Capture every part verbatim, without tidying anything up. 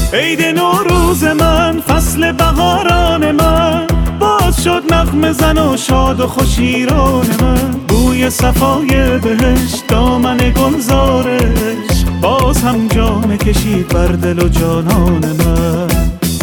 عید نوروز من، فصل بهاران من، باز شد نغمه زن و شاد و خوش ایران من. بوی صفای بهشت، دامن گلزارش، باز هم جام کشید بر دل و جانان من.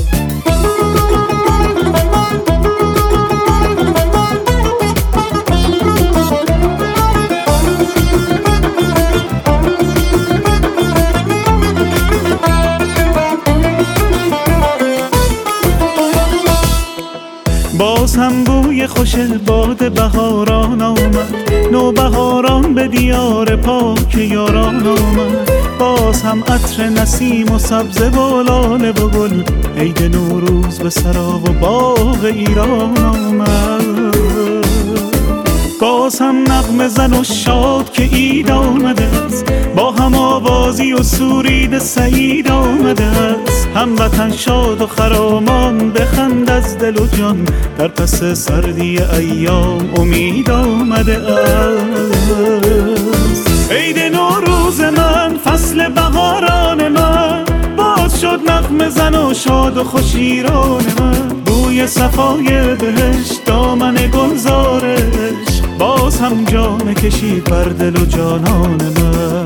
باز هم بوی خوش باد بهاران آمد، نو بهاران به دیار پاک یاران آمد. باز هم عطر نسیم و سبزه و لاله و گل، عید نوروز به سرا و باغ ایران آمد. باز هم نغمه زن و شاد که عید آمده است، با هم آوازی و سرود سعید آمده است. هموطن شاد و خرامان بخند از دل و جان، در پس سردی ایام امید آمده است. عید نوروز من، فصل بهاران من، باز شد نغمه زن و شاد و خوش ایران من. بوی صفای بهشت، دامن گلزارش، باز هم جام کشید بر دل و جانان من.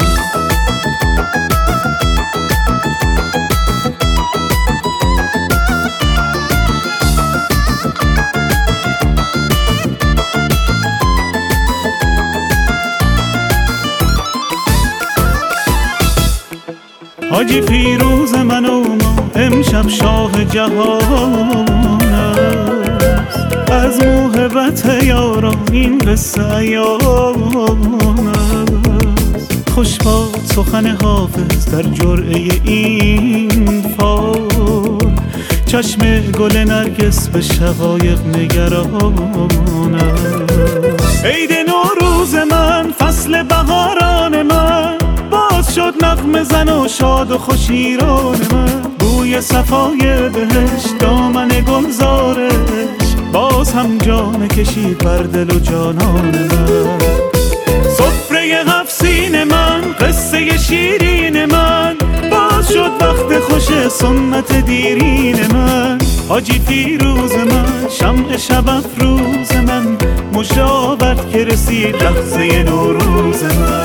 حاجی فیروز من و ما، امشب شاه جهان است. از موهبت یاران این قصه ایام است. خوش باد سخن حافظ در جرعه این فال، چشم گل نرگس به شقایق نگران است. عید نوروز من، فصل بهاران من، باز شد نغمه زن و شاد و خوش ایران من. بوی صفای بهشت، دامن گلزارش، باز هم جام کشید بر دل و جانان من. سفره هفت سین من، قصه شیرین من، باز شد وقت خوش سنت دیرین من. حاجی فیروز من، شمع شب افروز من، مژده آورد که رسید لحظه نوروز من.